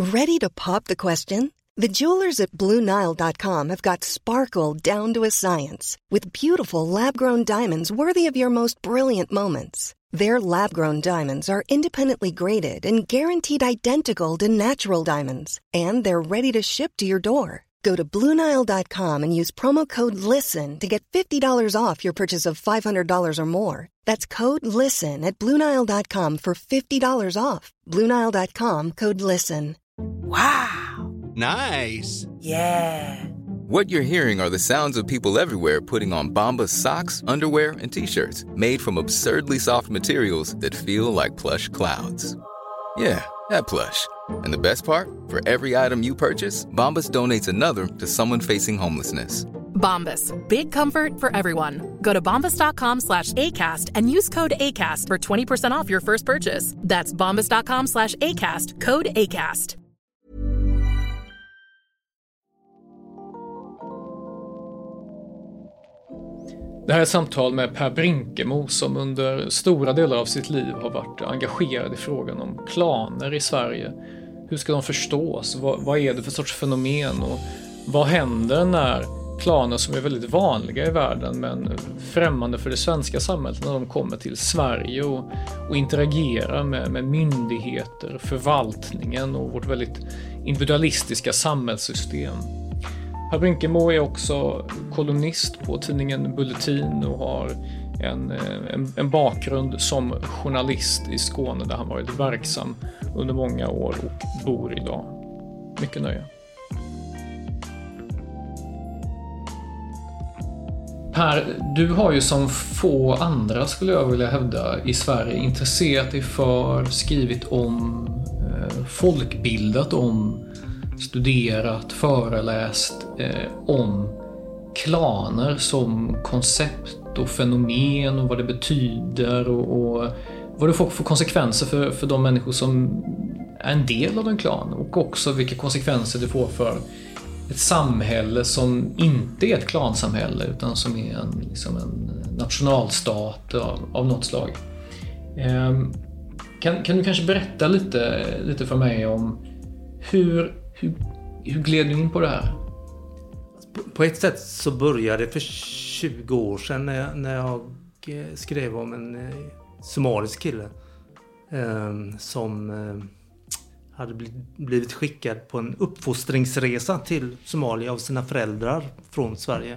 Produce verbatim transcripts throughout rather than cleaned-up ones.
Ready to pop the question? The jewelers at Blue Nile dot com have got sparkle down to a science with beautiful lab-grown diamonds worthy of your most brilliant moments. Their lab-grown diamonds are independently graded and guaranteed identical to natural diamonds, and they're ready to ship to your door. Go to Blue Nile dot com and use promo code LISTEN to get fifty dollars off your purchase of five hundred dollars or more. That's code LISTEN at Blue Nile dot com for fifty dollars off. Blue Nile dot com, code LISTEN. Wow! Nice! Yeah! What you're hearing are the sounds of people everywhere putting on Bombas socks, underwear, and T-shirts made from absurdly soft materials that feel like plush clouds. Yeah, that plush. And the best part? For every item you purchase, Bombas donates another to someone facing homelessness. Bombas. Big comfort for everyone. Go to bombas dot com slash ACAST and use code ACAST for twenty percent off your first purchase. That's bombas dot com slash ACAST. Code ACAST. Det här är ett samtal med Per Brinkemo som under stora delar av sitt liv har varit engagerad i frågan om klaner i Sverige. Hur ska de förstås? Vad, vad är det för sorts fenomen? Och vad händer när klaner som är väldigt vanliga i världen men främmande för det svenska samhället, när de kommer till Sverige och, och interagerar med, med myndigheter, förvaltningen och vårt väldigt individualistiska samhällssystem? Per Brinkemo är också kolumnist på tidningen Bulletin och har en, en, en bakgrund som journalist i Skåne där han varit verksam under många år och bor idag. Mycket nöje. Per, du har ju som få andra, skulle jag vilja hävda, i Sverige intresserat dig för, skrivit om, eh, folkbildat om, studerat, föreläst eh, om klaner som koncept och fenomen och vad det betyder och, och vad det får för konsekvenser för, för de människor som är en del av en klan, och också vilka konsekvenser det får för ett samhälle som inte är ett klansamhälle utan som är en, liksom en nationalstat av, av något slag. Eh, kan, kan du kanske berätta lite, lite för mig om hur Hur, hur gled du in på det här? På, på ett sätt så började det för tjugo år sedan när jag, när jag skrev om en eh, somalisk kille eh, som eh, hade blivit, blivit skickad på en uppfostringsresa till Somalia av sina föräldrar från Sverige.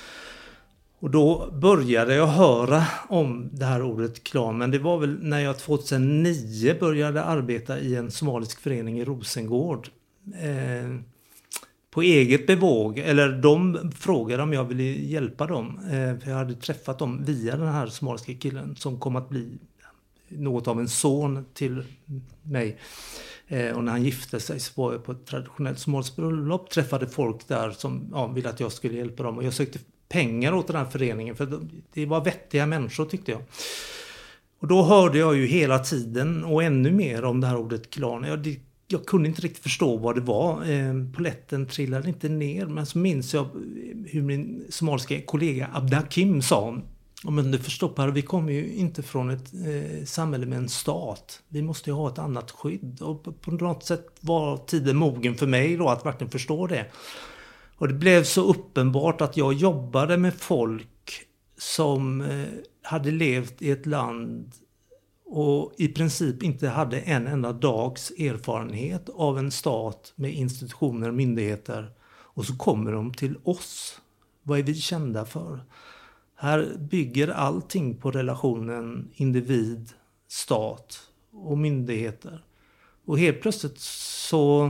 Och då började jag höra om det här ordet klan, men det var väl när jag tjugohundranio började arbeta i en somalisk förening i Rosengård. Eh, på eget bevåg, eller de frågade om jag ville hjälpa dem, eh, för jag hade träffat dem via den här somaliska killen som kom att bli något av en son till mig, eh, och när han gifte sig så var jag på ett traditionellt somaliskt bröllop, träffade folk där som ja, ville att jag skulle hjälpa dem, och jag sökte pengar åt den här föreningen för det var vettiga människor, tyckte jag. Och då hörde jag ju hela tiden och ännu mer om det här ordet klan. Jag det Jag kunde inte riktigt förstå vad det var. Eh, poletten trillade inte ner. Men så minns jag hur min somaliska kollega Abdakim sa. Men du förstår Per, vi kommer ju inte från ett eh, samhälle med en stat. Vi måste ju ha ett annat skydd. Och på, på något sätt var tiden mogen för mig då att verkligen förstå det. Och det blev så uppenbart att jag jobbade med folk som eh, hade levt i ett land och i princip inte hade en enda dags erfarenhet av en stat med institutioner och myndigheter. Och så kommer de till oss. Vad är vi kända för? Här bygger allting på relationen individ, stat och myndigheter. Och helt plötsligt så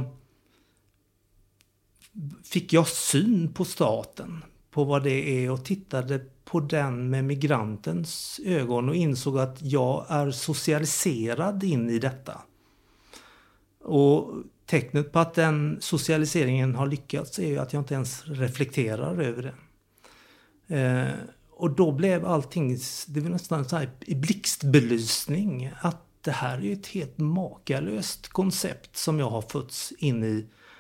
fick jag syn på staten, på vad det är, och tittade på den med migrantens ögon och insåg att jag är socialiserad in i detta. Och tecknet på att den socialiseringen har lyckats är ju att jag inte ens reflekterar över det. Eh, och då blev allting, det var nästan så här i blixtbelysning, att det här är ju ett helt makalöst koncept som jag har fötts in i.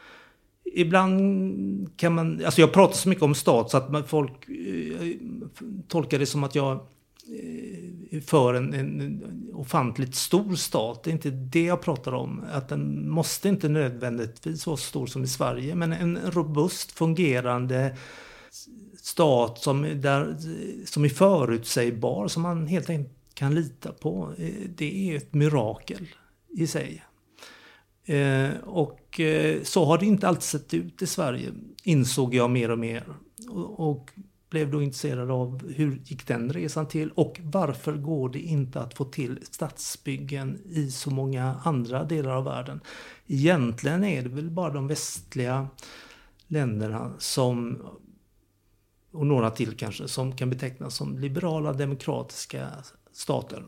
Ibland kan man, alltså jag pratar så mycket om stat så att folk eh, tolkar det som att jag för en, en ofantligt stor stat. Det är inte det jag pratar om. Att den måste inte nödvändigtvis vara så stor som i Sverige, men en robust, fungerande stat som, där, som är förutsägbar, som man helt enkelt kan lita på. Det är ett mirakel i sig. Eh, och eh, så har det inte alltid sett ut i Sverige, insåg jag mer och mer. Och, och blev då intresserad av hur gick den resan till och varför går det inte att få till stadsbyggen i så många andra delar av världen. Egentligen är det väl bara de västliga länderna som, och några till kanske, som kan betecknas som liberala demokratiska stater.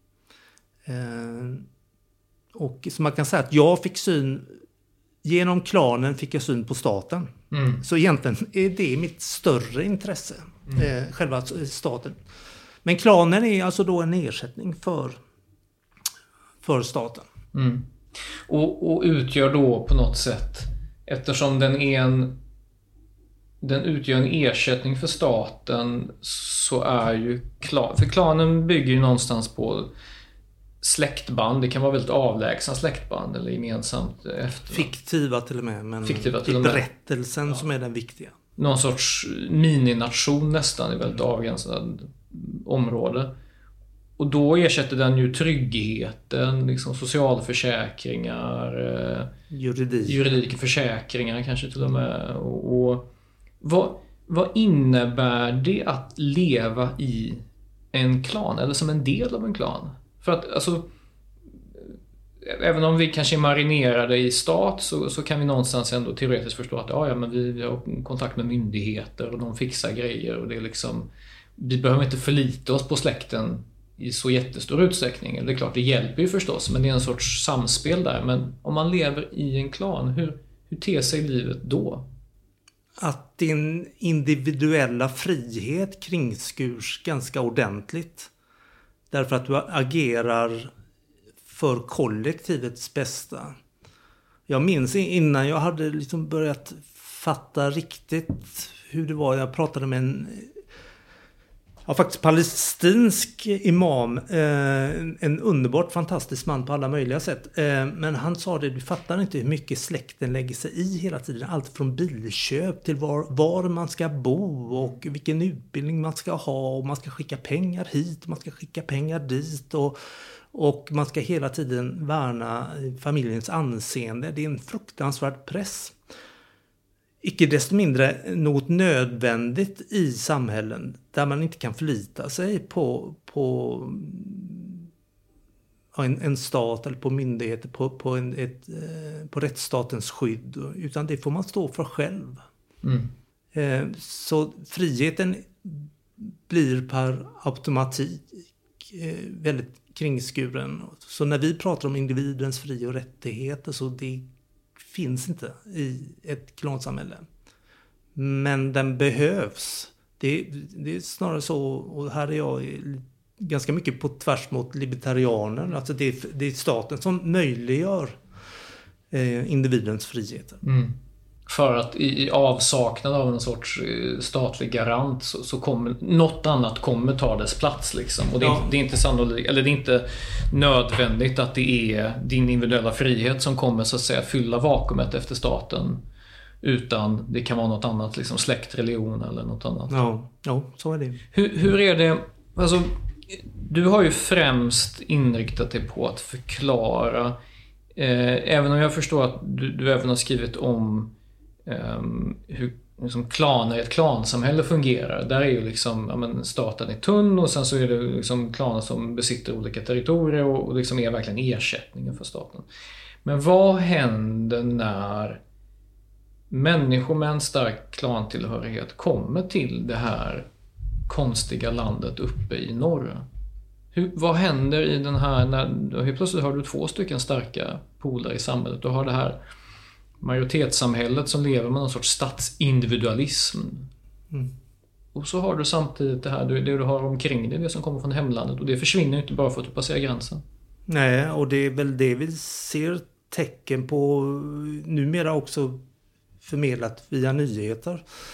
Eh, och så man kan säga att jag fick syn, genom klanen fick jag syn på staten. Mm. Så egentligen är det mitt större intresse, mm. eh, själva staten. Men klanen är alltså då en ersättning för, för staten. Mm. Och, och utgör då på något sätt, eftersom den är en den utgör en ersättning för staten, så är ju klan, för klanen bygger ju någonstans på släktband. Det kan vara väldigt avlägsna släktband eller gemensamt efter. Fiktiva till och med, men Fiktiva till det är och med. berättelsen ja. Som är den viktiga. Någon sorts minination nästan i väldigt avgränsad område. Och då ersätter den ju tryggheten, liksom socialförsäkringar, juridik, juridik försäkringar kanske till och med. Och, och vad, vad innebär det att leva i en klan eller som en del av en klan? För att alltså, även om vi kanske är marinerade i stat, så, så kan vi någonstans ändå teoretiskt förstå att ja, ja, men vi, vi har kontakt med myndigheter och de fixar grejer och det är liksom, vi behöver inte förlita oss på släkten i så jättestor utsträckning. Det är klart, det hjälper ju förstås, men det är en sorts samspel där. Men om man lever i en klan, hur, hur ter sig livet då? Att din individuella frihet kringskurs ganska ordentligt. Därför att du agerar för kollektivets bästa. Jag minns innan jag hade liksom börjat fatta riktigt hur det var. Jag pratade med en ja, faktiskt palestinsk imam. Eh, en underbart fantastisk man på alla möjliga sätt. Eh, men han sa det, du fattar inte hur mycket släkten lägger sig i hela tiden. Allt från bilköp till var, var man ska bo och vilken utbildning man ska ha. Och man ska skicka pengar hit och man ska skicka pengar dit. Och, och man ska hela tiden värna familjens anseende. Det är en fruktansvärd press. Icke desto mindre något nödvändigt i samhällen där man inte kan förlita sig på, på en, en stat eller på myndigheter, på, på, en, ett, på rättsstatens skydd, utan det får man stå för själv. Mm. Så friheten blir per automatik väldigt kringskuren. Så när vi pratar om individens fri- och rättigheter, så det finns inte i ett klansamhälle. Men den behövs. Det, det är snarare så, och här är jag ganska mycket på tvärs mot libertarianer. Alltså det, är, det är staten som möjliggör eh, individens friheter. Mm. För att i, i avsaknad av en sorts statlig garant så, så kommer något annat kommer ta dess plats liksom. Och det är, ja. det är inte sannolikt, eller det är inte nödvändigt att det är din individuella frihet som kommer så att säga fylla vakuumet efter staten, utan det kan vara något annat, liksom släkt, religion eller något annat. Ja, ja så är det. Hur, hur är det, alltså du har ju främst inriktat dig på att förklara, eh, även om jag förstår att du, du även har skrivit om Um, hur liksom, klaner i ett klansamhälle fungerar. Där är ju liksom, ja, men, staten är tunn och sen så är det liksom klaner som besitter olika territorier och, och liksom är verkligen ersättningen för staten. Men vad händer när människor med en stark klantillhörighet kommer till det här konstiga landet uppe i norr? Hur, vad händer i den här, när helt plötsligt har du två stycken starka poler i samhället. Du har det här majoritetssamhället som lever med någon sorts statsindividualism. Mm. Och så har du samtidigt det här, det du har omkring dig, det som kommer från hemlandet, och det försvinner inte bara för att du passerar gränsen. Nej, och det är väl det vi ser tecken på numera också förmedlat via nyheter.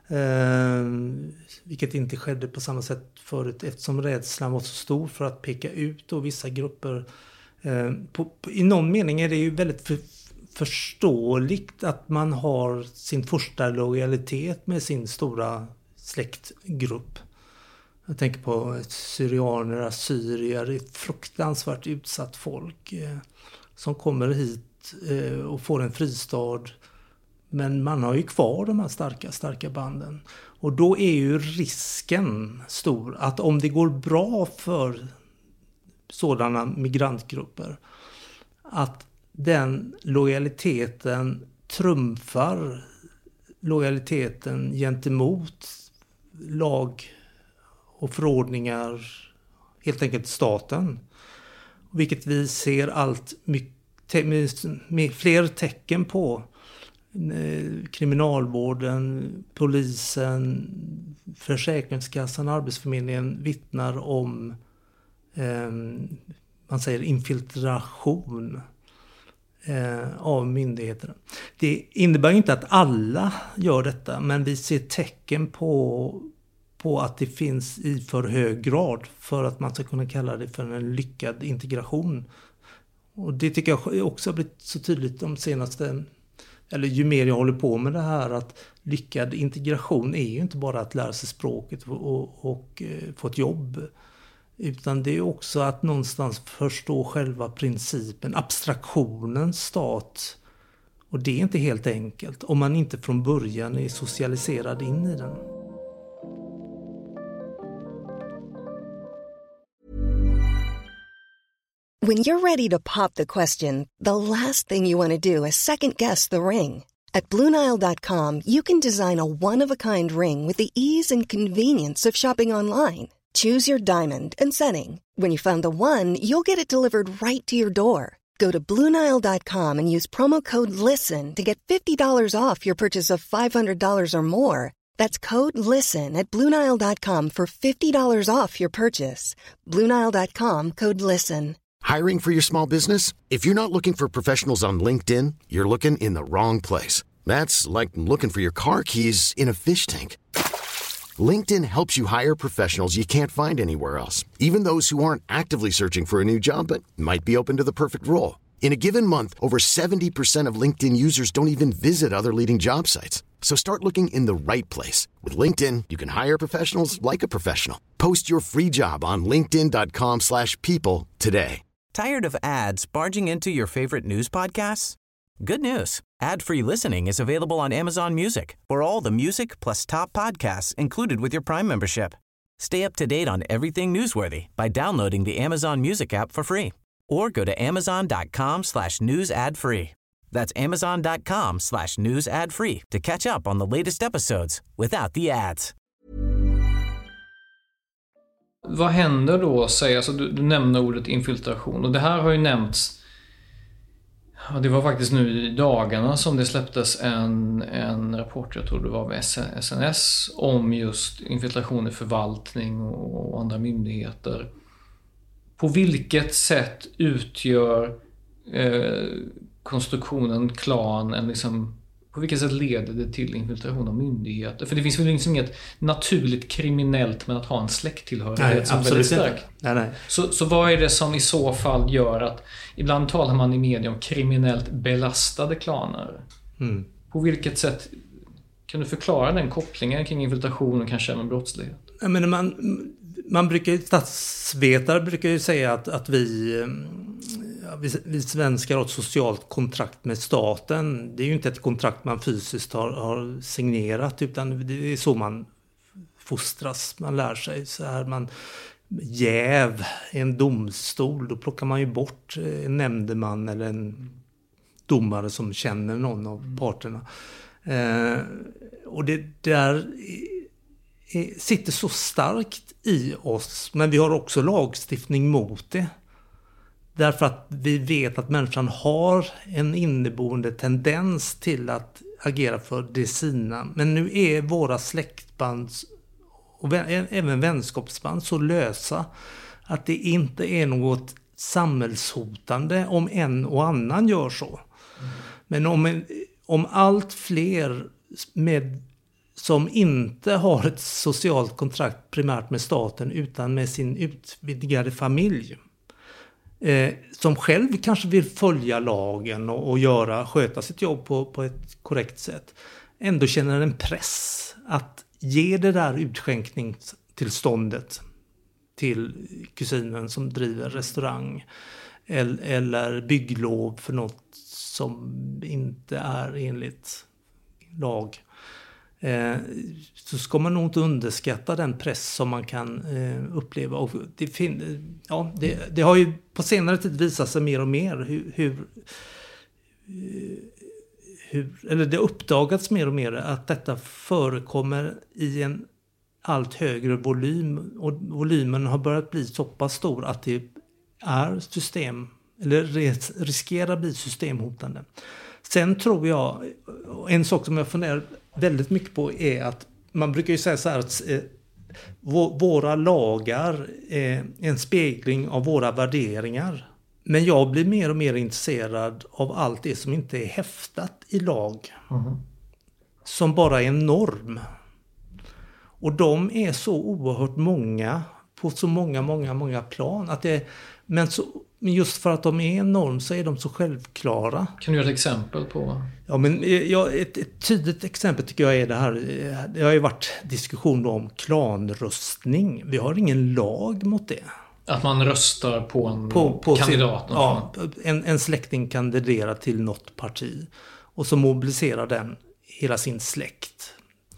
Eh, vilket inte skedde på samma sätt förut eftersom rädslan var så stor för att peka ut då vissa grupper. Eh, på, på, I någon mening är det ju väldigt för, förståeligt att man har sin första lojalitet med sin stora släktgrupp. Jag tänker på syrianer, assyrier, ett fruktansvärt utsatt folk eh, som kommer hit eh, och får en fristad. Men man har ju kvar de här starka, starka banden. Och då är ju risken stor att om det går bra för sådana migrantgrupper, att den lojaliteten trumfar lojaliteten gentemot lag och förordningar, helt enkelt staten. Vilket vi ser allt mycket, med fler tecken på. Kriminalvården, polisen, Försäkringskassan, Arbetsförmedlingen vittnar om eh, man säger infiltration eh, av myndigheterna. Det innebär inte att alla gör detta, men vi ser tecken på, på att det finns i för hög grad för att man ska kunna kalla det för en lyckad integration. Och det tycker jag också har blivit så tydligt de senaste, eller ju mer jag håller på med det här, att lyckad integration är ju inte bara att lära sig språket och, och, och eh, få ett jobb. Utan det är också att någonstans förstå själva principen, abstraktionen stat. Och det är inte helt enkelt om man inte från början är socialiserad in i den. When you're ready to pop the question, the last thing you want to do is second-guess the ring. At Blue Nile dot com, you can design a one-of-a-kind ring with the ease and convenience of shopping online. Choose your diamond and setting. When you find the one, you'll get it delivered right to your door. Go to Blue Nile dot com and use promo code LISTEN to get fifty dollars off your purchase of five hundred dollars or more. That's code LISTEN at Blue Nile dot com for fifty dollars off your purchase. Blue Nile dot com, code LISTEN. Hiring for your small business? If you're not looking for professionals on LinkedIn, you're looking in the wrong place. That's like looking for your car keys in a fish tank. LinkedIn helps you hire professionals you can't find anywhere else, even those who aren't actively searching for a new job but might be open to the perfect role. In a given month, over seventy percent of LinkedIn users don't even visit other leading job sites. So start looking in the right place. With LinkedIn, you can hire professionals like a professional. Post your free job on linkedin dot com slash people today. Tired of ads barging into your favorite news podcasts? Good news. Ad-free listening is available on Amazon Music for all the music plus top podcasts included with your Prime membership. Stay up to date on everything newsworthy by downloading the Amazon Music app for free or go to amazon dot com slash news ad free. That's amazon dot com slash news ad free to catch up on the latest episodes without the ads. Vad händer då, säg, alltså du, du nämner ordet infiltration och det här har ju nämnts. Ja, det var faktiskt nu i dagarna som det släpptes en, en rapport, jag tror det var med S N S, om just infiltration i förvaltning och, och andra myndigheter. På vilket sätt utgör eh, konstruktionen klan en liksom, på vilket sätt leder det till infiltration av myndigheter? För det finns väl liksom inget naturligt kriminellt med att ha en släkttillhörighet nej, som är väldigt stark. Nej, nej. Så, så vad är det som i så fall gör att ibland talar man i media om kriminellt belastade klaner? Mm. På vilket sätt kan du förklara den kopplingen kring infiltration och kanske med brottslighet? Jag menar, man, man brukar, statsvetare brukar ju säga att, att vi... Ja, vi, vi svenskar har ett socialt kontrakt med staten. Det är ju inte ett kontrakt man fysiskt har, har signerat, utan det är så man fostras. Man lär sig så här. Man jäv i en domstol, då plockar man ju bort en nämndeman eller en domare som känner någon av parterna. Eh, och det där är, sitter så starkt i oss, men vi har också lagstiftning mot det. Därför att vi vet att människan har en inneboende tendens till att agera för det sina. Men nu är våra släktband och även vänskapsband så lösa att det inte är något samhällshotande om en och annan gör så. Mm. Men om, om allt fler med som inte har ett socialt kontrakt primärt med staten utan med sin utvidgade familj. Eh, som själv kanske vill följa lagen och, och göra, sköta sitt jobb på, på ett korrekt sätt. Ändå känner en press att ge det där utskänkningstillståndet till kusinen som driver restaurang. Eller, eller bygglov för något som inte är enligt lag. Eh, så ska man nog inte underskatta den press som man kan eh, uppleva. Och det, fin- ja, det, det har ju på senare tid visat sig mer och mer hur, hur, hur eller det uppdagats mer och mer att detta förekommer i en allt högre volym, och volymen har börjat bli så pass stor att det är system eller riskerar bli systemhotande. Sen tror jag, en sak som jag funderar väldigt mycket på är att man brukar ju säga så här att eh, våra lagar är en spegling av våra värderingar. Men jag blir mer och mer intresserad av allt det som inte är häftat i lag. Mm. Som bara är en norm. Och de är så oerhört många på så många, många, många plan. Att det, men, så, men just för att de är en norm så är de så självklara. Kan du ge ett exempel på? Ja, men ja, ett, ett tydligt exempel tycker jag är det här. Det har ju varit diskussion om klanröstning. Vi har ingen lag mot det. Att man röstar på en på, på kandidat? Sin, ja, en, en släkting kandiderar till något parti. Och så mobiliserar den hela sin släkt.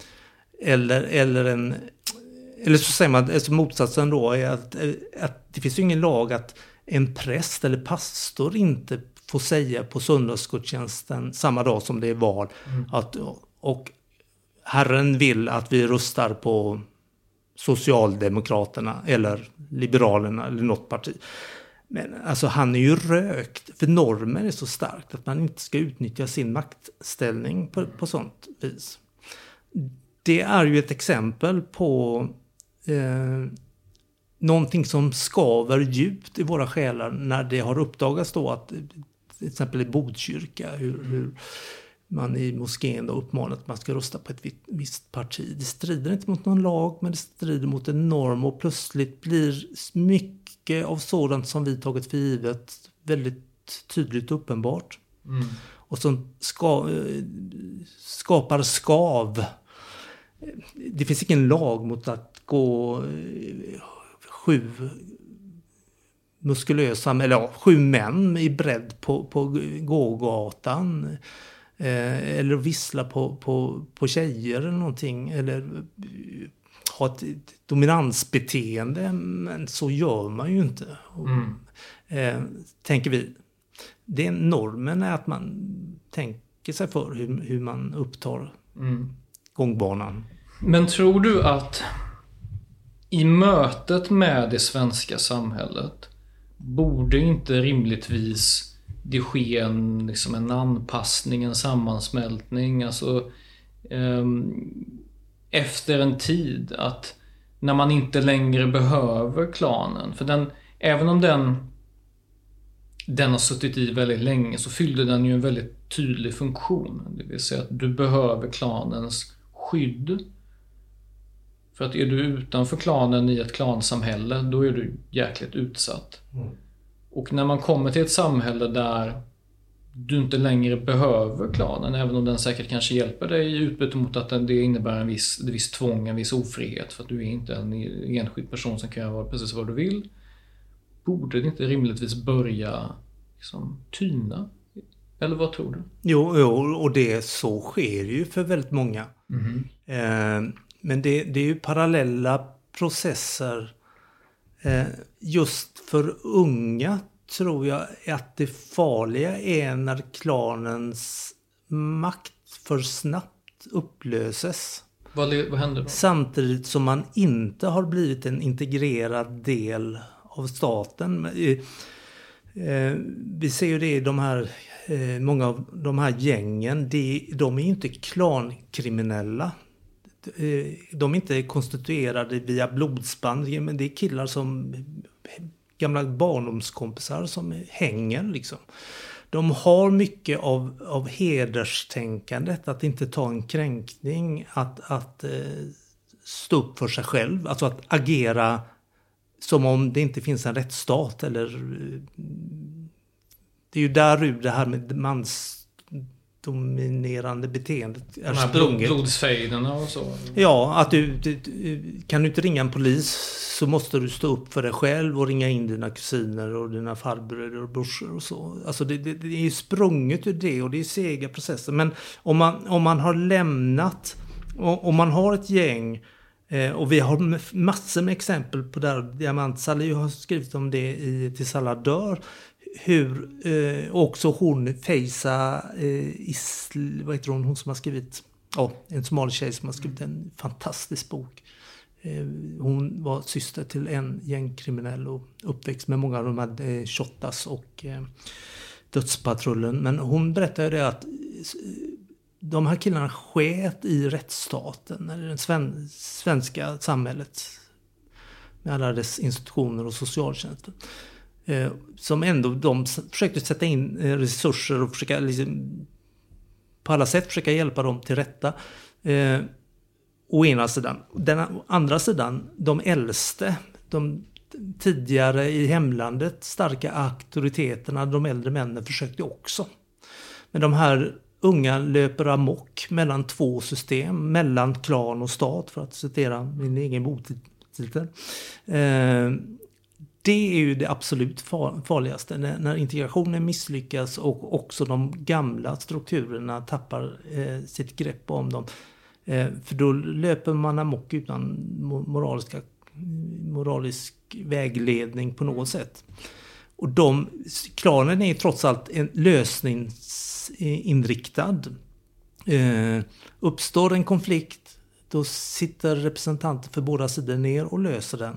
Eller, eller en... Eller så säger man, alltså motsatsen då är att, att det finns ju ingen lag att en präst eller pastor inte får säga på söndagsgudstjänsten samma dag som det är val. Mm. Att, och Herren vill att vi röstar på Socialdemokraterna eller Liberalerna eller något parti. Men alltså han är ju rökt, för normen är så starkt att man inte ska utnyttja sin maktställning på, på sånt vis. Det är ju ett exempel på eh, någonting som skaver djupt i våra själar när det har uppdagats då att till exempel i Botkyrka hur, hur man i moskén då uppmanar att man ska rösta på ett visst parti. Det strider inte mot någon lag, men det strider mot en norm, och plötsligt blir mycket av sådant som vi tagit för givet väldigt tydligt och uppenbart. Mm. Och som ska, skapar skav. Det finns ingen lag mot att gå sju muskulösa, eller ja, sju män i bredd på, på gågatan. Eh, eller vissla på, på, på tjejer eller någonting. Eller ha ett, ett dominansbeteende. Men så gör man ju inte. Mm. Eh, tänker vi. Det normen är att man tänker sig för hur, hur man upptar mm. gångbanan. Men tror du att i mötet med det svenska samhället borde inte rimligtvis det sker en, liksom en anpassning, en sammansmältning, alltså eh, efter en tid, att när man inte längre behöver klanen, för den, även om den den har suttit i väldigt länge, så fyllde den ju en väldigt tydlig funktion, det vill säga att du behöver klanens skydd, för att är du utanför klanen i ett klansamhälle, då är du jäkligt utsatt. Mm. Och när man kommer till ett samhälle där du inte längre behöver klanen, även om den säkert kanske hjälper dig i utbyte mot att det innebär en viss, en viss tvång, en viss ofrihet, för att du är inte en enskild person som kan göra precis vad du vill, borde det inte rimligtvis börja liksom tyna? Eller vad tror du? Jo, jo, och det så sker ju för väldigt många. Mm. Eh, men det, det är ju parallella processer. Eh, just för unga tror jag att det farliga är när klanens makt för snabbt upplöses. Vad, vad händer då? Samtidigt som man inte har blivit en integrerad del av staten. Eh, eh, vi ser ju det i de här, eh, många av de här gängen, de, de är ju inte klankriminella. De är inte konstituerade via blodsband, men det är killar som gamla barndomskompisar som hänger liksom. de har mycket av, av hederstänkandet, att inte ta en kränkning, att, att eh, stå upp för sig själv, alltså att agera som om det inte finns en rättsstat. Eller, det är ju där ur det här med mansdominerande beteendet är sprunget. Blodsfejderna och så. Ja, att du, du, kan du inte ringa en polis så måste du stå upp för dig själv och ringa in dina kusiner och dina farbröder och brorsor och så. Alltså det, det, det är ju sprunget ur det, och det är sega processer. Men om man, om man har lämnat, om man har ett gäng, och vi har massor med exempel på där. Diamant Salih har skrivit om det i Tills alla dör. Hur eh, också hon Feyza eh, Isl, vad heter hon, hon som har skrivit, ja, en somalisk tjej som har skrivit en fantastisk bok. Eh, hon var syster till en gängkriminell och uppväxt med många av de här eh, Shottaz och eh, Dödspatrullen. Men hon berättade det att de här killarna sket i rättsstaten, eller det sven, svenska samhället med alla dess institutioner och socialtjänsten. Eh, som ändå de försökte sätta in eh, resurser och försöka liksom, på alla sätt försöka hjälpa dem till rätta. Eh, å ena sidan. Den å andra sidan, de äldste, de tidigare i hemlandet starka auktoriteterna, de äldre männen försökte också. Men de här unga löper amok mellan två system, mellan klan och stat, för att citera min egen boktitel. Eh, det är ju det absolut farligaste, när, när integrationen misslyckas och också de gamla strukturerna tappar eh, sitt grepp om dem. Eh, för då löper man amok utan moraliska, moralisk vägledning på något sätt. Och de, klanen är trots allt en lösningsinriktad. Eh, uppstår en konflikt, då sitter representanter för båda sidor ner och löser den.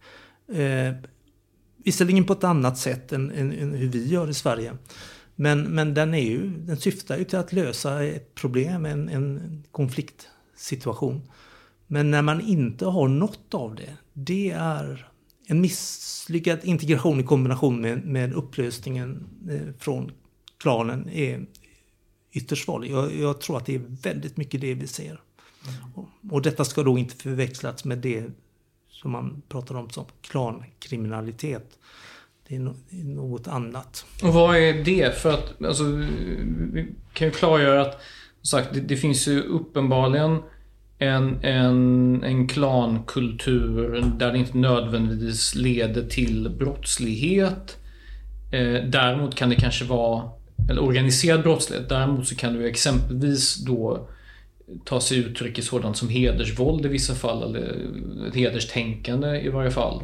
Eh, visserligen på ett annat sätt än, än, än hur vi gör i Sverige. Men, men den, är ju, den syftar ju till att lösa ett problem, en, en konfliktsituation. Men när man inte har något av det, det är en misslyckad integration i kombination med, med upplösningen eh, från klanen är ytterst farlig. Jag, jag tror att det är väldigt mycket det vi ser. Mm. Och, och detta ska då inte förväxlas med det som man pratar om som klankriminalitet. Det är, no, det är något annat. Och vad är det? För att alltså, vi kan ju klargöra att sagt, det, det finns ju uppenbarligen En, en, en klankultur där det inte nödvändigtvis leder till brottslighet. Eh, däremot kan det kanske vara eller organiserad brottslighet. Däremot så kan det exempelvis då ta sig uttryck i sådant som hedersvåld i vissa fall, eller ett hederstänkande i varje fall.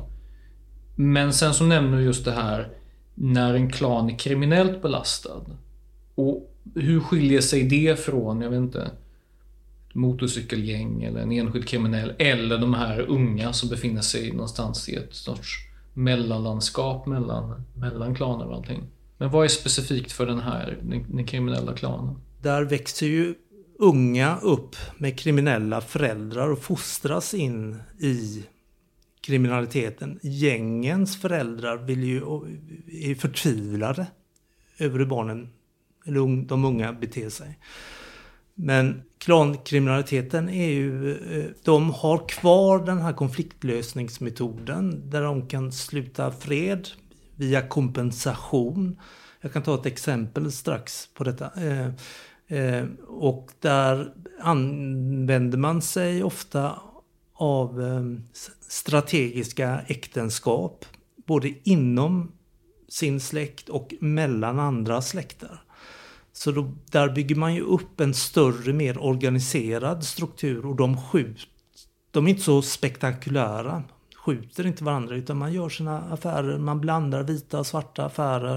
Men sen så nämner du just det här när en klan är kriminellt belastad. Och hur skiljer sig det från, jag vet inte, motorcykelgäng eller en enskild kriminell, eller de här unga som befinner sig någonstans i ett sorts mellanlandskap mellan, mellan klaner och allting. Men vad är specifikt för den här den, den kriminella klanen? Där växer ju unga upp med kriminella föräldrar och fostras in i kriminaliteten. Gängens föräldrar vill ju, är förtvivlade över hur barnen eller de unga beter sig. Men klankriminaliteten är ju, de har kvar den här konfliktlösningsmetoden där de kan sluta fred via kompensation. Jag kan ta ett exempel strax på detta. Eh, eh, och där använder man sig ofta av eh, strategiska äktenskap både inom sin släkt och mellan andra släkter. Så då, där bygger man ju upp en större, mer organiserad struktur, och de skjuter, de är inte så spektakulära, skjuter inte varandra utan man gör sina affärer, man blandar vita och svarta affärer.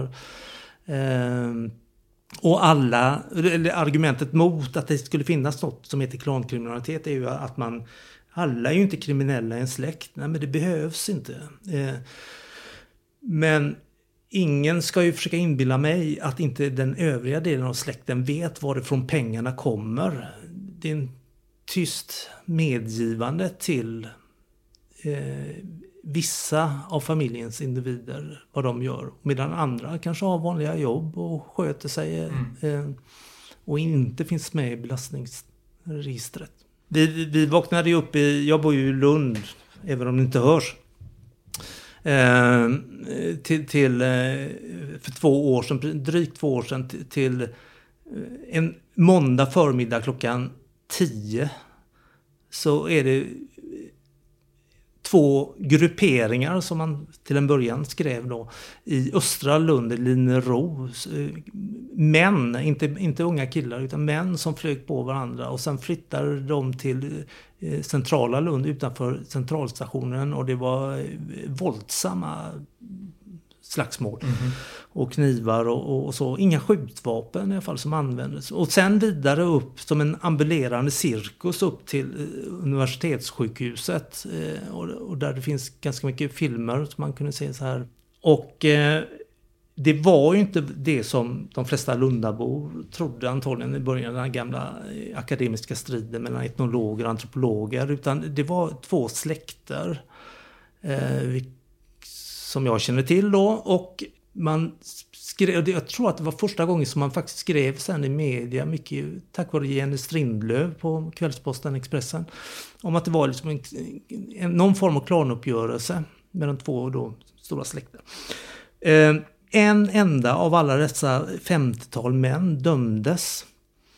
Eh, och alla, eller argumentet mot att det skulle finnas något som heter klankriminalitet är ju att man, alla är ju inte kriminella i en släkt, nej men det behövs inte. Eh, men ingen ska ju försöka inbilla mig att inte den övriga delen av släkten vet varifrån pengarna kommer. Det är en tyst medgivande till eh, vissa av familjens individer vad de gör. Medan andra kanske har vanliga jobb och sköter sig mm. eh, och inte finns med i belastningsregistret. Vi, vi vaknade ju upp i, jag bor ju i Lund, även om det inte hörs. Eh, till, till eh, för två år sedan, drygt två år sedan till, till en måndag förmiddag klockan tio så är det två grupperingar som man till en början skrev då i östra Lund, i Linnero. Män, inte, inte unga killar utan män som flög på varandra och sen flyttade de till centrala Lund utanför centralstationen och det var våldsamma slagsmål mm-hmm. och knivar och, och, och så. Inga skjutvapen i alla fall som användes. Och sen vidare upp som en ambulerande cirkus upp till eh, universitetssjukhuset eh, och, och där det finns ganska mycket filmer som man kunde se så här. Och eh, det var ju inte det som de flesta Lundabor trodde antagligen i början av den här gamla eh, akademiska striden mellan etnologer och antropologer, utan det var två släkter eh, vi som jag känner till då, och man skrev, jag tror att det var första gången som man faktiskt skrev sen i media, mycket tack vare Jenny Strindlöv på Kvällsposten Expressen, om att det var liksom en, en, någon form av klanuppgörelse mellan två då stora släkter. Eh, en enda av alla dessa femtiotal män dömdes.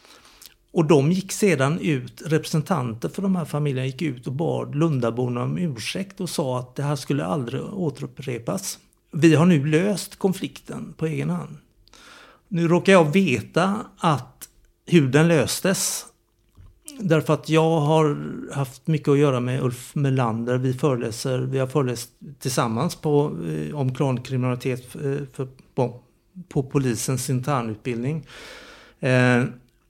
Och de gick sedan ut, representanter för de här familjerna gick ut och bad Lundaborna om ursäkt och sa att det här skulle aldrig återupprepas. Vi har nu löst konflikten på egen hand. Nu råkar jag veta att hur den löstes. Därför att jag har haft mycket att göra med Ulf Melander. Vi föreläser, vi har föreläst tillsammans på, eh, om klankriminalitet för, för, på, på polisens internutbildning. Eh,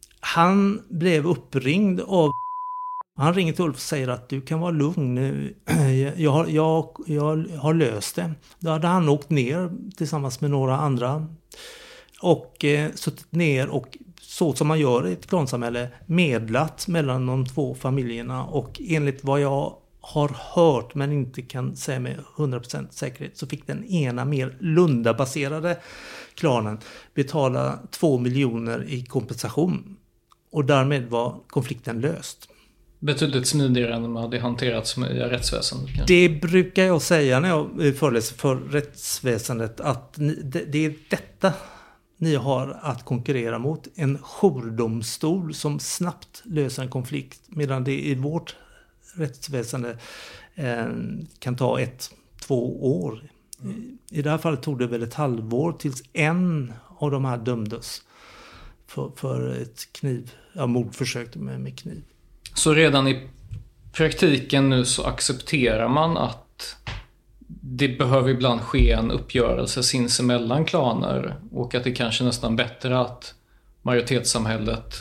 Han blev uppringd av... Han ringer till Ulf och säger att du kan vara lugn. Jag har, jag, jag har löst det. Då hade han åkt ner tillsammans med några andra. Och eh, suttit ner och så som man gör i ett klansamhälle medlat mellan de två familjerna. Och enligt vad jag har hört men inte kan säga med hundra procent säkerhet så fick den ena mer Lunda-baserade klanen betala två miljoner i kompensation. Och därmed var konflikten löst. Betydligt smidigare än man hade hanterats med rättsväsendet. Kanske. Det brukar jag säga när jag föreläser för rättsväsendet att ni, det, det är detta ni har att konkurrera mot. En jourdomstol som snabbt löser en konflikt medan det i vårt rättsväsende eh, kan ta ett, två år. Mm. I det här fallet tog det väl ett halvår tills en av de här dömdes för, för ett kniv, ja, mordförsök med, med kniv. Så redan i praktiken nu så accepterar man att det behöver ibland ske en uppgörelse sinsemellan klaner och att det kanske nästan bättre att majoritetssamhället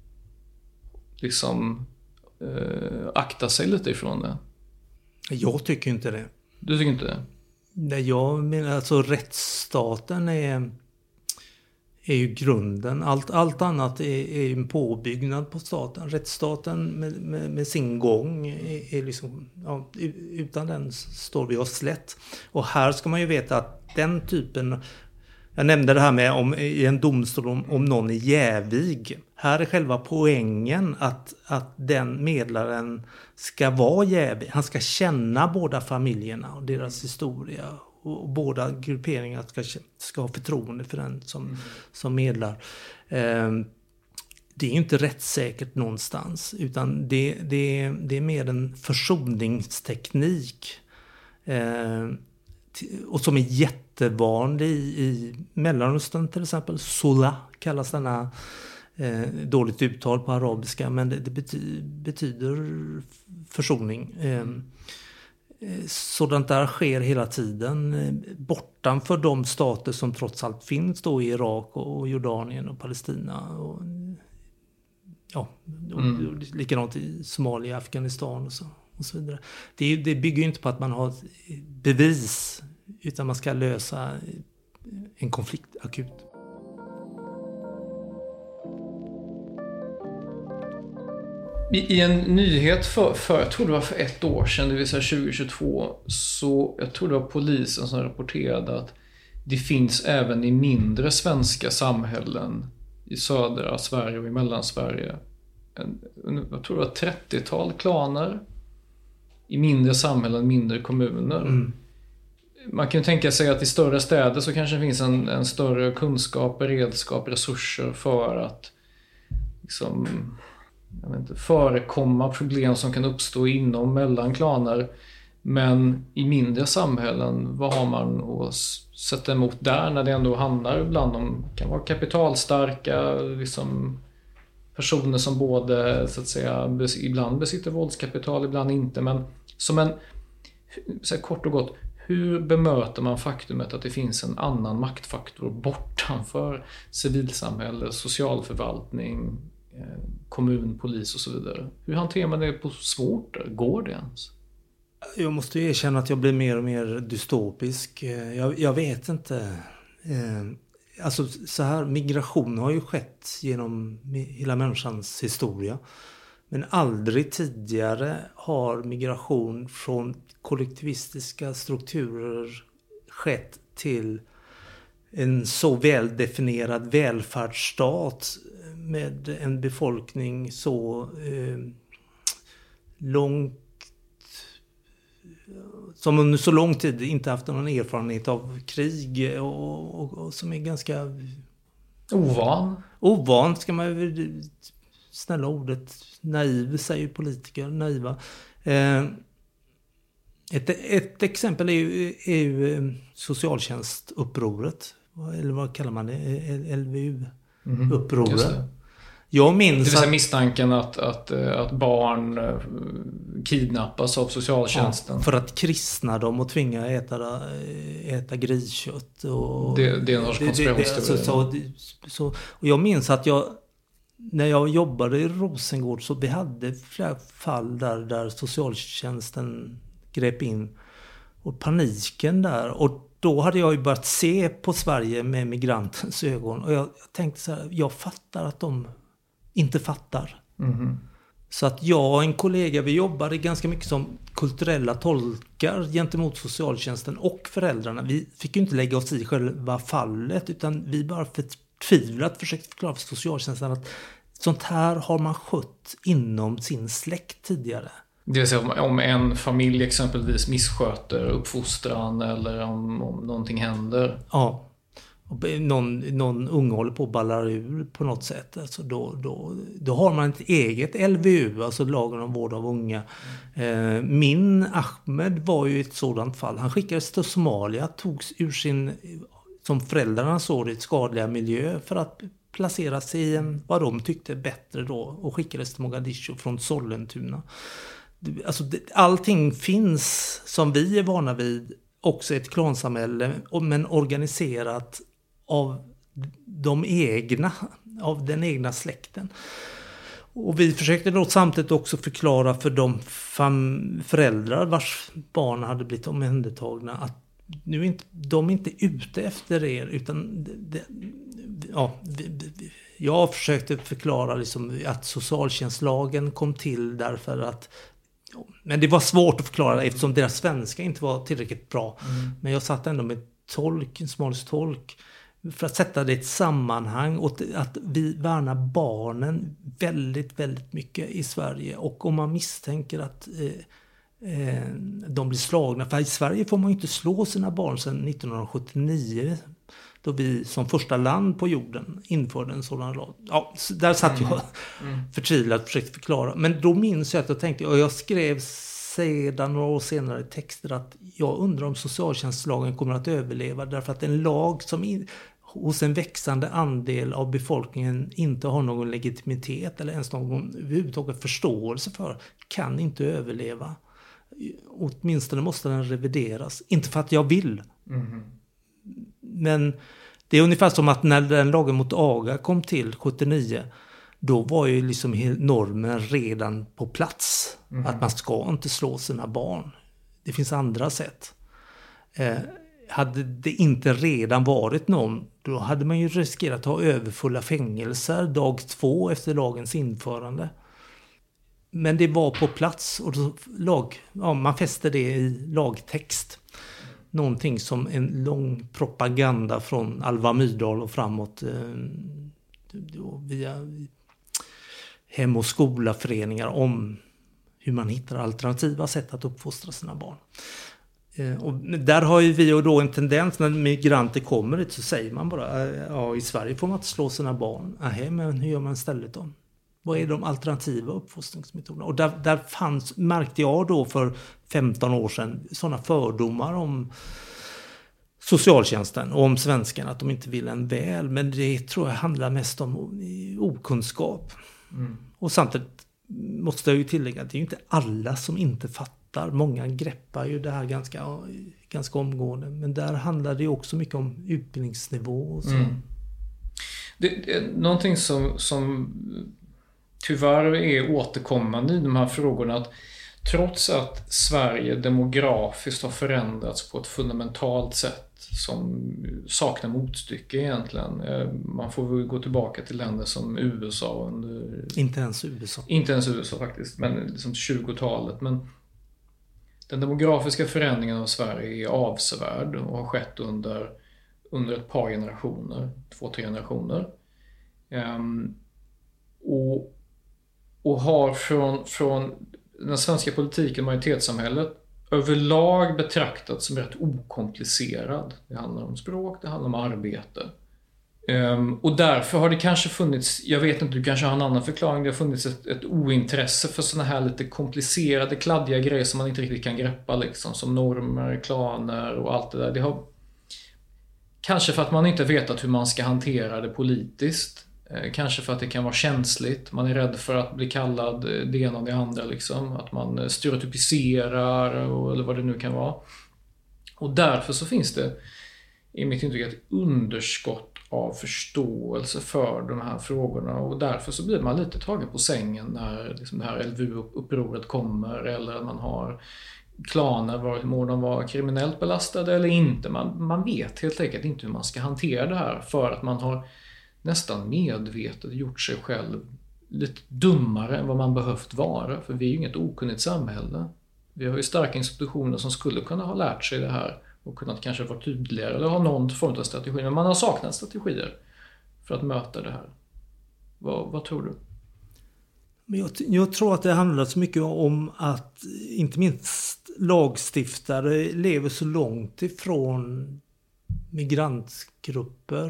liksom eh, aktar sig lite ifrån det. Jag tycker inte det. Du tycker inte det? Nej, jag menar alltså rättsstaten är, är ju grunden. Allt, allt annat är, är en påbyggnad på staten. Rättsstaten med, med, med sin gång är, är liksom, ja, utan den står vi oss slätt. Och här ska man ju veta att den typen, jag nämnde det här med om, i en domstol om, om någon är jävig. Här är själva poängen att, att den medlaren ska vara jävig. Han ska känna båda familjerna och deras historia. Och båda grupperingar ska, ska ha förtroende för den som, mm. som medlar. Eh, det är inte rättssäkert någonstans. Utan det, det, det är mer en försoningsteknik. Eh, och som är jättevanlig i, i Mellanöstern till exempel. Sola kallas denna, eh, dåligt uttal på arabiska. Men det, det bety, betyder försoning. Eh, Sådant där sker hela tiden bortanför de stater som trots allt finns då i Irak och Jordanien och Palestina och, ja, och mm. likadant i Somalia, Afghanistan och så, och så vidare. Det, det bygger ju inte på att man har bevis utan man ska lösa en konflikt akut. I, I en nyhet för, för, jag tror det var för ett år sedan, det vill säga tjugo tjugotvå, så jag tror det var polisen som rapporterade att det finns även i mindre svenska samhällen i södra Sverige och i Mellansverige. En, jag tror det var trettiotal klaner i mindre samhällen, mindre kommuner. Mm. Man kan ju tänka sig att i större städer så kanske det finns en, en större kunskap, beredskap, resurser för att liksom, jag vet inte, förekomma problem som kan uppstå inom mellan klaner. Men i mindre samhällen, vad har man att sätta emot där när det ändå handlar ibland om, kan vara kapitalstarka liksom, personer som både så att säga ibland besitter våldskapital, ibland inte, men som en så här, kort och gott, hur bemöter man faktumet att det finns en annan maktfaktor bortanför civilsamhälle, socialförvaltning, kommun, polis och så vidare? Hur hanterar man det på svårt? Går det ens? Jag måste erkänna att jag blir mer och mer dystopisk. Jag, jag vet inte. Alltså så här, migration har ju skett genom hela människans historia. Men aldrig tidigare har migration från kollektivistiska strukturer skett till en så väldefinierad välfärdsstat med en befolkning så eh, långt som under så lång tid inte haft någon erfarenhet av krig och, och, och som är ganska ovan. Ovan ska man ju, snälla ordet, naiv säger politiker, naiva. Eh, ett, ett exempel är ju, är ju socialtjänstupproret, eller vad kallar man det, L V U-upproret. Mm, jag minns det vill säga misstanken att, att, att barn kidnappas av socialtjänsten. Ja, för att kristna dem och tvinga äta, äta griskött. Och det, det är en konspirationsteori. Alltså, så, så, och jag minns att jag, när jag jobbade i Rosengård, så vi hade flera fall där, där socialtjänsten grep in. Och paniken där. Och då hade jag ju börjat se på Sverige med migrantens ögon. Och jag, jag tänkte så här, jag fattar att de inte fattar. Mm. Så att jag och en kollega, vi jobbade ganska mycket som kulturella tolkar gentemot socialtjänsten och föräldrarna. Vi fick ju inte lägga oss i själva fallet, utan vi bara förtvivlat försökte förklara för socialtjänsten att sånt här har man skött inom sin släkt tidigare. Det vill säga om en familj exempelvis missköter uppfostran eller om, om någonting händer. Ja. Någon, någon unge håller på att ballar ur på något sätt. Alltså då, då, då har man ett eget L V U, alltså lagen om vård av unga. Eh, min Ahmed var ju ett sådant fall. Han skickades till Somalia, togs ur sin, som föräldrarna såg det, skadliga miljö för att placera sig i en, vad de tyckte bättre då, och skickades till Mogadishu från Sollentuna. Alltså, det, allting finns som vi är vana vid, också ett klansamhälle, men organiserat av de egna, av den egna släkten. Och vi försökte då samtidigt också förklara för de fam- föräldrar vars barn hade blivit omhändertagna att nu är inte, de är inte ute efter er, utan det, det, ja, vi, vi, jag försökte förklara liksom att socialtjänstlagen kom till därför att, men det var svårt att förklara eftersom deras svenska inte var tillräckligt bra. Mm. Men jag satt ändå med tolk, en somalisk tolk, för att sätta det i ett sammanhang och att vi värnar barnen väldigt, väldigt mycket i Sverige. Och om man misstänker att eh, eh, de blir slagna, för i Sverige får man ju inte slå sina barn sedan nittonhundrasjuttionio, då vi som första land på jorden införde en sådan lag. Ja, där satt jag mm. förtvivlat och försökte förklara. Men då minns jag att jag tänkte, och jag skrev sedan några år senare texter, att jag undrar om socialtjänstlagen kommer att överleva, därför att en lag som in, hos en växande andel av befolkningen inte har någon legitimitet eller ens någon överhuvudtaget förståelse för, kan inte överleva. Åtminstone måste den revideras. Inte för att jag vill. Mm. Men det är ungefär som att när den lagen mot aga kom till sjuttionio, då var ju liksom normen redan på plats. Mm. Att man ska inte slå sina barn. Det finns andra sätt. Eh, hade det inte redan varit någon, då hade man ju riskerat att ha överfulla fängelser dag två efter lagens införande. Men det var på plats och då lag, ja, man fäste det i lagtext. Någonting som en lång propaganda från Alva Myrdal och framåt eh, via hem- och skolaföreningar om hur man hittar alternativa sätt att uppfostra sina barn. Eh, och där har ju vi då en tendens när migranter kommer hit så säger man bara ja, i Sverige får man inte slå sina barn. Aha, men hur gör man istället då? Vad är de alternativa uppfostringsmetoderna? Och där, där fanns, märkte jag då för femton år sedan sådana fördomar om socialtjänsten och om svenskarna att de inte vill en väl. Men det tror jag handlar mest om okunskap. Mm. Och samtidigt måste jag ju tillägga att det är ju inte alla som inte fattar. Många greppar ju det här ganska, ganska omgående. Men där handlar det också mycket om utbildningsnivå och så. Mm. Det, det är någonting som... som... tyvärr är återkommande i de här frågorna att trots att Sverige demografiskt har förändrats på ett fundamentalt sätt som saknar motstycke egentligen. Man får väl gå tillbaka till länder som U S A under... Inte ens U S A. Inte ens U S A faktiskt, men liksom tjugotalet. Men den demografiska förändringen av Sverige är avsevärd och har skett under, under ett par generationer, två, tre generationer. Um, och Och har från, från den svenska politiken, majoritetssamhället, överlag betraktats som rätt okomplicerad. Det handlar om språk, det handlar om arbete. Um, och därför har det kanske funnits, jag vet inte, du kanske har en annan förklaring, det har funnits ett, ett ointresse för såna här lite komplicerade, kladdiga grejer som man inte riktigt kan greppa, liksom, som normer, klaner och allt det där. Det har, kanske för att man inte vetat hur man ska hantera det politiskt. Kanske för att det kan vara känsligt. Man är rädd för att bli kallad det ena och det andra. Liksom. Att man stereotypiserar och, eller vad det nu kan vara. Och därför så finns det i mitt intryck ett underskott av förståelse för de här frågorna. Och därför så blir man lite tagen på sängen när liksom det här L V U-upproret kommer. Eller att man har klaner, var må de vara kriminellt belastade eller inte. Man, man vet helt enkelt inte hur man ska hantera det här för att man har nästan medvetet gjort sig själv lite dummare än vad man behövt vara. För vi är ju inget okunnigt samhälle. Vi har ju starka institutioner som skulle kunna ha lärt sig det här och kunnat kanske vara tydligare eller ha någon form av strategi. Men man har saknat strategier för att möta det här. Vad, vad tror du? Men jag, jag tror att det handlar så mycket om att inte minst lagstiftare lever så långt ifrån migrantgrupper.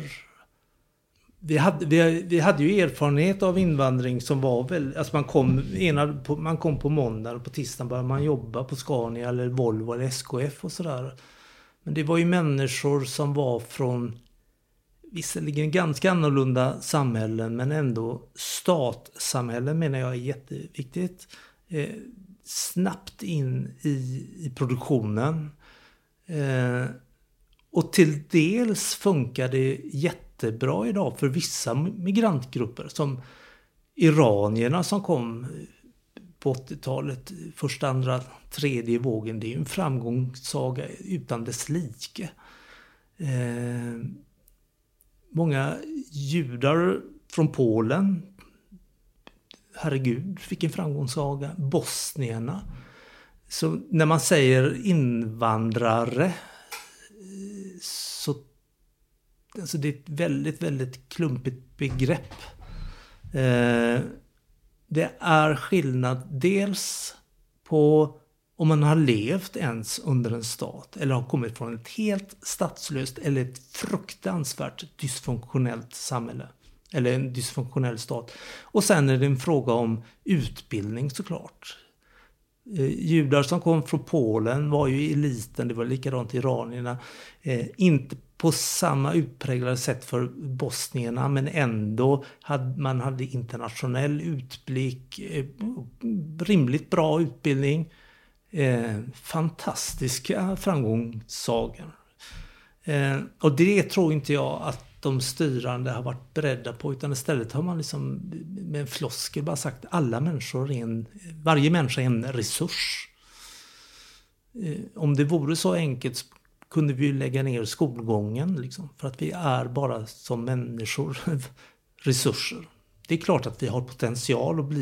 Vi hade, vi, vi hade ju erfarenhet av invandring som var väl, alltså man kom, ena, på, man kom på måndag och på tisdagen började man jobba på Scania eller Volvo eller S K F och sådär. Men det var ju människor som var från visserligen ganska annorlunda samhällen men ändå statsamhällen menar jag är jätteviktigt. Eh, snabbt in i, i produktionen. Eh, och till dels funkar det jättebra idag för vissa migrantgrupper som iranierna som kom på åttiotalet, första, andra, tredje vågen. Det är ju en framgångssaga utan dess like. Eh, många judar från Polen, herregud, vilken framgångssaga. Bosnierna. Så när man säger invandrare så alltså det är ett väldigt, väldigt klumpigt begrepp. Eh, det är skillnad dels på om man har levt ens under en stat eller har kommit från ett helt statslöst eller ett fruktansvärt dysfunktionellt samhälle eller en dysfunktionell stat. Och sen är det en fråga om utbildning såklart. Eh, judar som kom från Polen var ju eliten, det var likadant iranierna. Eh, inte på samma utpräglade sätt för bosnierna men ändå hade man hade internationell utblick, eh, rimligt bra utbildning, eh, fantastiska framgångssagor. Eh, och det tror inte jag att de styrande har varit beredda på, utan istället har man liksom med en floskel bara sagt alla människor är en, varje människa är en resurs. Eh, om det vore så enkelt kunde vi lägga ner skolgången liksom, för att vi är bara som människor resurser. Det är klart att vi har potential att bli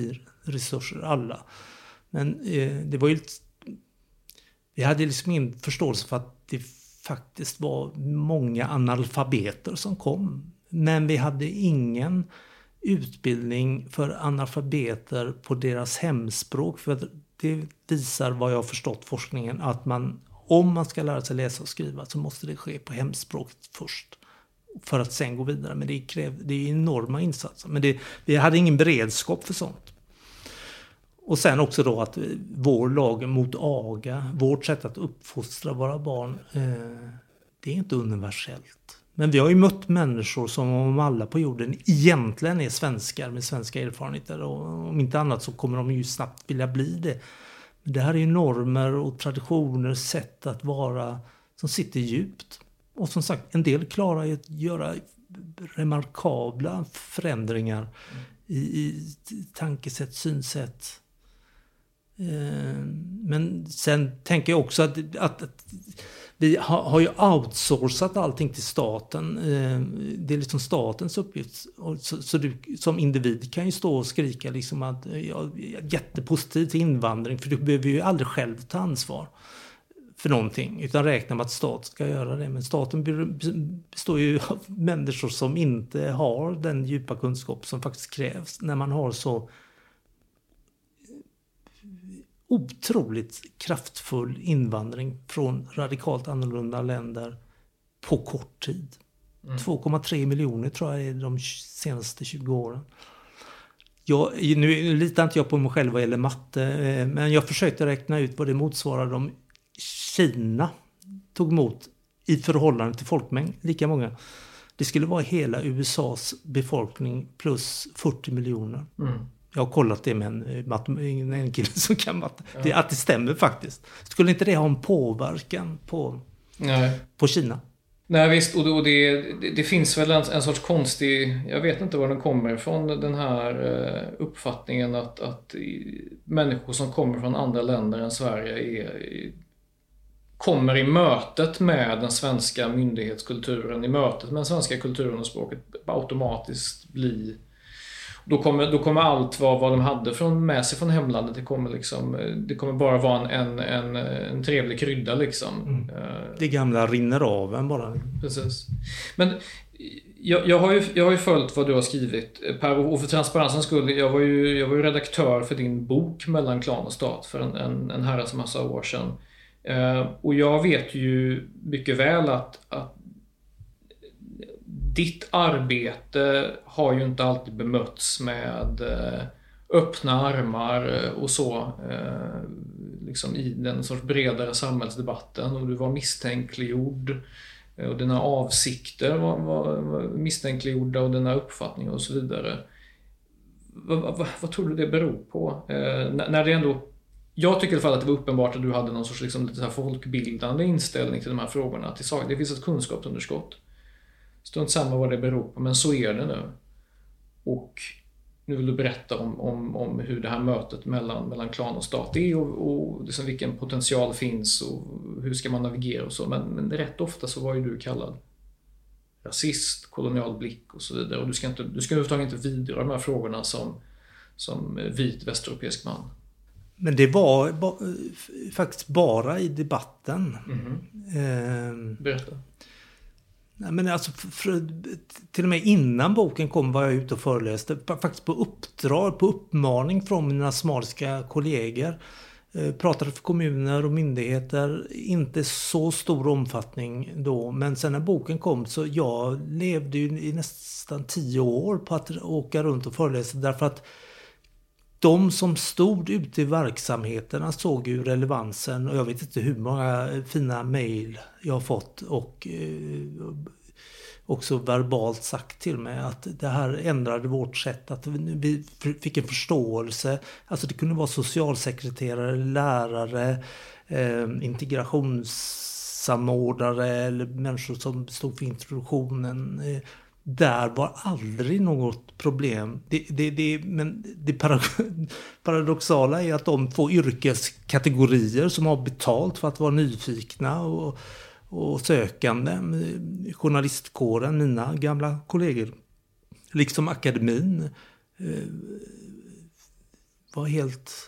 resurser, alla. Men eh, det var ju... Vi hade liksom ingen förståelse för att det faktiskt var många analfabeter som kom. Men vi hade ingen utbildning för analfabeter på deras hemspråk. För det visar, vad jag har förstått forskningen, att man, om man ska lära sig läsa och skriva så måste det ske på hemspråket först. För att sen gå vidare. Men det kräver, det är enorma insatser. Men det, vi hade ingen beredskap för sånt. Och sen också då att vår lag mot aga, vårt sätt att uppfostra våra barn, eh, det är inte universellt. Men vi har ju mött människor som om alla på jorden egentligen är svenskar med svenska erfarenheter. Och om inte annat så kommer de ju snabbt vilja bli det. Men det här är ju normer och traditioner, sätt att vara som sitter djupt. Och som sagt, en del klarar att göra remarkabla förändringar mm. i, i tankesätt, synsätt. Men sen tänker jag också att, att, att vi har, har ju outsourcat allting till staten. Det är liksom statens uppgift. Så, så du som individ kan ju stå och skrika liksom att jag är jättepositiv till invandring, för du behöver ju aldrig själv ta ansvar för någonting, utan räkna med att stat ska göra det. Men staten består ju av människor som inte har den djupa kunskap som faktiskt krävs när man har så otroligt kraftfull invandring från radikalt annorlunda länder på kort tid. Mm. två komma tre miljoner tror jag är de senaste tjugo åren. Jag, nu litar inte jag på mig själv vad gäller matte, men jag försökte räkna ut vad det motsvarar om Kina tog emot i förhållande till folkmängd lika många. Det skulle vara hela U S A:s befolkning plus fyrtio miljoner. Mm. Jag har kollat det med en, en kille som kan matte. Ja. Det, att det stämmer faktiskt. Skulle inte det ha en påverkan på, Nej. på Kina? Nej visst, och det, och det, det, det finns väl en, en sorts konstig, jag vet inte var den kommer ifrån, den här uppfattningen att, att människor som kommer från andra länder än Sverige är, kommer i mötet med den svenska myndighetskulturen, i mötet med den svenska kulturen och språket automatiskt bli. Då kommer, då kommer allt vad, vad de hade från, med sig från hemlandet, det kommer, liksom, det kommer bara vara en, en, en trevlig krydda. Liksom. Mm. Det gamla rinner av en bara. Precis. Men jag, jag, har ju, jag har ju följt vad du har skrivit, Per, och för transparensens skull, jag var ju, jag var ju redaktör för din bok Mellan klan och stat för en, en, en herrans massa år sedan. Och jag vet ju mycket väl att, att ditt arbete har ju inte alltid bemötts med öppna armar och så, liksom i den sorts bredare samhällsdebatten, och du var misstänkliggjord och dina avsikter var, var, var misstänkliggjorda och dina uppfattningar och så vidare. Vad, vad, vad tror du det beror på? När det ändå, jag tycker i alla fall att det var uppenbart att du hade någon sorts liksom, lite så här folkbildande inställning till de här frågorna. Att det, det finns ett kunskapsunderskott. Strunt samma vad det beror på, men så är det nu. Och nu vill du berätta om, om, om hur det här mötet mellan, mellan klan och stat är, och, och liksom vilken potential finns och hur ska man navigera och så. Men, men rätt ofta så var ju du kallad rasist, kolonial blick och så vidare. Och du ska, inte, du ska överhuvudtaget inte vidra de här frågorna som, som vit västeuropeisk man. Men det var ba, faktiskt bara i debatten. Mm-hmm. Eh, Berätta. Nej, men alltså, för, till och med innan boken kom var jag ute och föreläste. Faktiskt på uppdrag, på uppmaning från mina somaliska kollegor. Eh, pratade för kommuner och myndigheter. Inte så stor omfattning då. Men sen när boken kom så jag levde ju i nästan tio år på att åka runt och föreläsa. Därför att de som stod ute i verksamheterna såg ju relevansen, och jag vet inte hur många fina mejl jag har fått och eh, också verbalt sagt till mig att det här ändrade vårt sätt, att vi fick en förståelse. Alltså det kunde vara socialsekreterare, lärare, eh, integrationssamordnare eller människor som stod för introduktionen. Eh, Där var aldrig något problem. Det, det, det, men det paradoxala är att de två yrkeskategorier som har betalt för att vara nyfikna och, och sökande, journalistkåren, mina gamla kollegor, liksom akademin, var helt...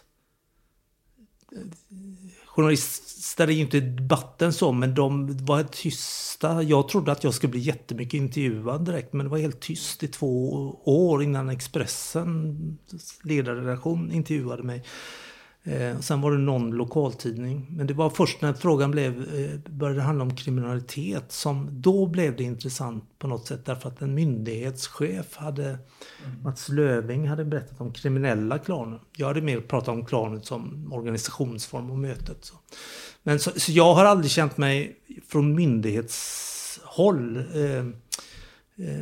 Journalister är ju inte debatten så, men de var tysta. Jag trodde att jag skulle bli jättemycket intervjuad direkt, men det var helt tyst i två år innan Expressen ledarredaktion intervjuade mig. Eh, sen var det någon lokaltidning, men det var först när frågan blev, eh, började handla om kriminalitet som då blev det intressant på något sätt, därför att en myndighetschef hade, mm. Mats Löving hade berättat om kriminella klaner. Jag hade mer pratat om klanet som organisationsform och mötet. Så. Men så, så jag har aldrig känt mig från myndighetshåll eh, eh,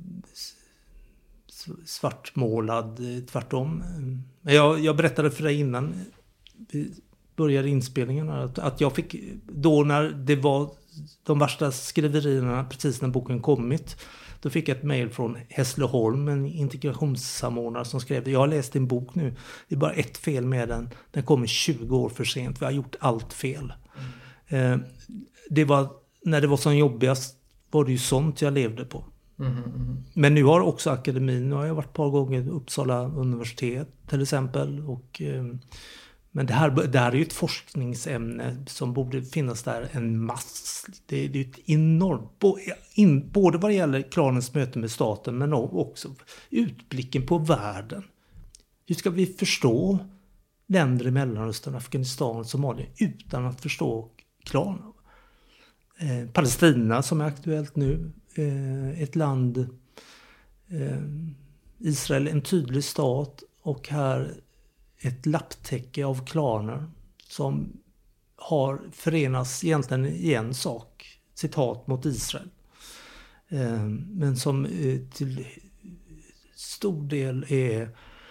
svartmålad, tvärtom. Men jag, jag berättade för dig innan vi började inspelningen att, att jag fick, då när det var de värsta skriverierna precis när boken kommit, då fick jag ett mejl från Hässleholm, en integrationssamordnare som skrev: jag har läst din bok nu, det är bara ett fel med den, den kommer tjugo år för sent, vi har gjort allt fel. Mm. Eh, det var, när det var som jobbigast var det ju sånt jag levde på. Mm, mm. Men nu har också akademin, nu har jag varit ett par gånger i Uppsala universitet till exempel, och, eh, men det här, det här är ju ett forskningsämne som borde finnas där en mass. Det, det är ett enormt, bo, in, både vad det gäller klanens möte med staten men också utblicken på världen. Hur ska vi förstå länder i Mellanöstern, Afghanistan, Somalia utan att förstå klan? Eh, Palestina som är aktuellt nu, eh, ett land, eh, Israel en tydlig stat, och här ett lapptäcke av klaner som har förenas egentligen i en sak, citat mot Israel, eh, men som eh, till stor del är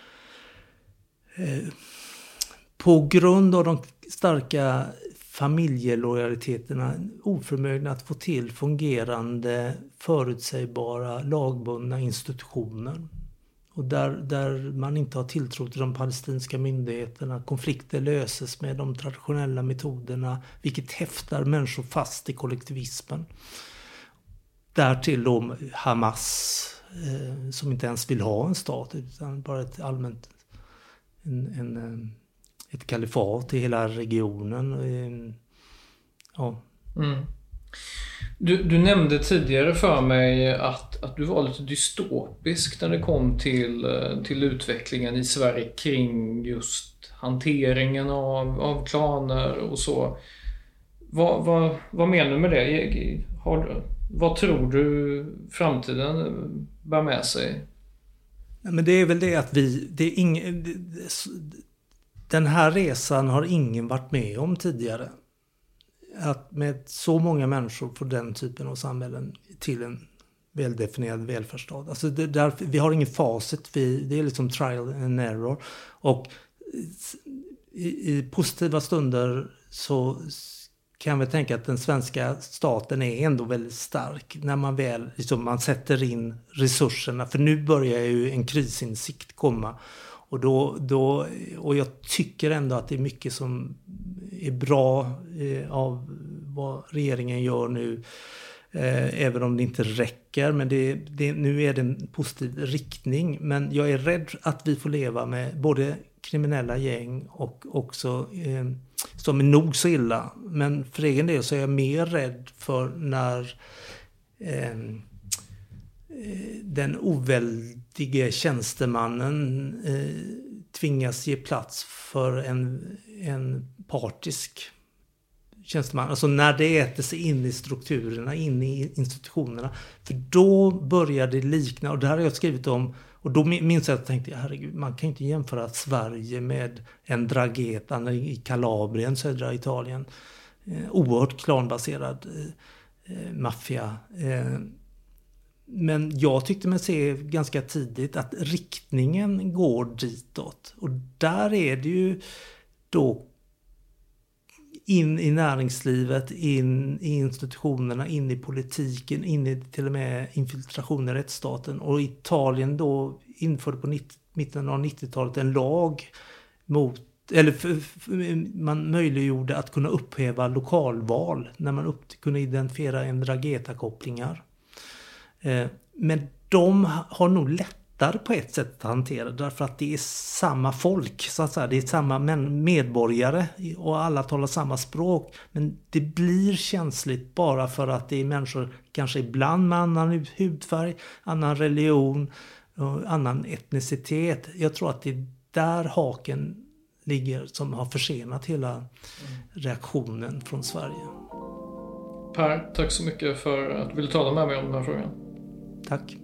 eh, på grund av de starka familjelojaliteterna oförmögna att få till fungerande, förutsägbara, lagbundna institutioner. Och där, där man inte har tilltro till de palestinska myndigheterna. Konflikter löses med de traditionella metoderna, vilket häftar människor fast i kollektivismen. Därtill då Hamas, eh, som inte ens vill ha en stat utan bara ett allmänt en, en, ett kalifat i hela regionen. Eh, ja. Mm. Du, du nämnde tidigare för mig att, att du var lite dystopisk när det kom till, till utvecklingen i Sverige kring just hanteringen av, av klaner och så. Vad, vad, vad menar du med det? Har, vad tror du framtiden bär med sig? Men det är väl det att vi... Det är ing, den här resan har ingen varit med om tidigare. Att med så många människor får den typen av samhällen till en väldefinierad välfärdsstat. Alltså det där, vi har ingen facit, vi, det är liksom trial and error. Och i, i positiva stunder så kan vi tänka att den svenska staten är ändå väldigt stark när man väl liksom, man sätter in resurserna. För nu börjar ju en krisinsikt komma. Och, då, då, och jag tycker ändå att det är mycket som är bra eh, av vad regeringen gör nu. Eh, även om det inte räcker. Men det, det, nu är det en positiv riktning. Men jag är rädd att vi får leva med både kriminella gäng och också eh, som är nog så illa. Men för egen del så är jag mer rädd för när... Eh, den oväldige tjänstemannen eh, tvingas ge plats för en, en partisk tjänsteman. Alltså när det äter sig in i strukturerna, in i institutionerna. För då börjar det likna, och det här har jag skrivit om, och då minns jag att jag tänkte, herregud, man kan inte jämföra Sverige med en Drageta i Kalabrien, södra Italien. Eh, oerhört klanbaserad eh, maffia. Eh, Men jag tyckte mig se ganska tidigt att riktningen går ditåt. Och där är det ju då in i näringslivet, in i institutionerna, in i politiken, in i till och med infiltration i rättsstaten. Och Italien då införde på mitten av nittiotalet en lag mot, eller för, för, man möjliggjorde att kunna upphäva lokalval när man upp, kunde identifiera en Drageta-kopplingar. Men de har nog lätt lättare på ett sätt att hantera därför att det är samma folk så att säga. Det är samma medborgare och alla talar samma språk. Men det blir känsligt bara för att det är människor kanske ibland med annan hudfärg, annan religion och annan etnicitet. Jag tror att det är där haken ligger som har försenat hela reaktionen från Sverige. Per, tack så mycket för att du ville tala med mig om den här frågan. Tack.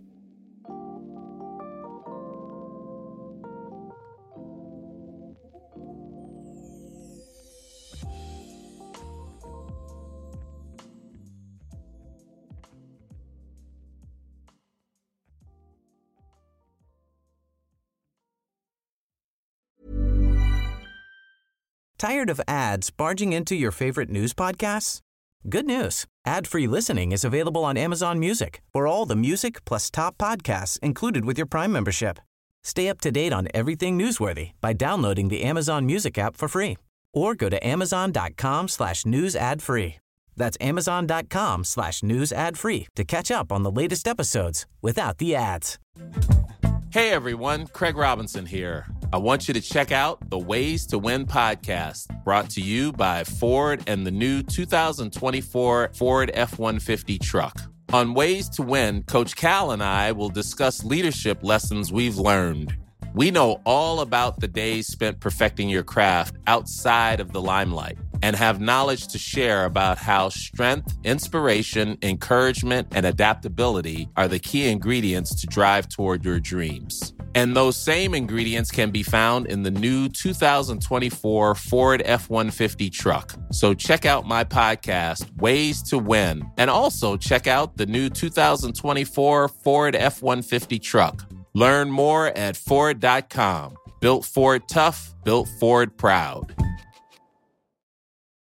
Tired of ads barging into your favorite news podcasts? Good news. Ad-free listening is available on Amazon Music for all the music plus top podcasts included with your Prime membership. Stay up to date on everything newsworthy by downloading the Amazon Music app for free or go to amazon.com slash news ad free. That's amazon.com slash news ad free to catch up on the latest episodes without the ads. Hey everyone, Craig Robinson here. I want you to check out the Ways to Win podcast, brought to you by Ford and the new two thousand twenty-four Ford F one fifty truck. On Ways to Win, Coach Cal and I will discuss leadership lessons we've learned. We know all about the days spent perfecting your craft outside of the limelight and have knowledge to share about how strength, inspiration, encouragement, and adaptability are the key ingredients to drive toward your dreams. And those same ingredients can be found in the new two thousand twenty-four Ford F one fifty truck. So check out my podcast, Ways to Win, and also check out the new two thousand twenty-four Ford F one fifty truck. Learn more at Ford dot com. Built Ford tough, built Ford proud.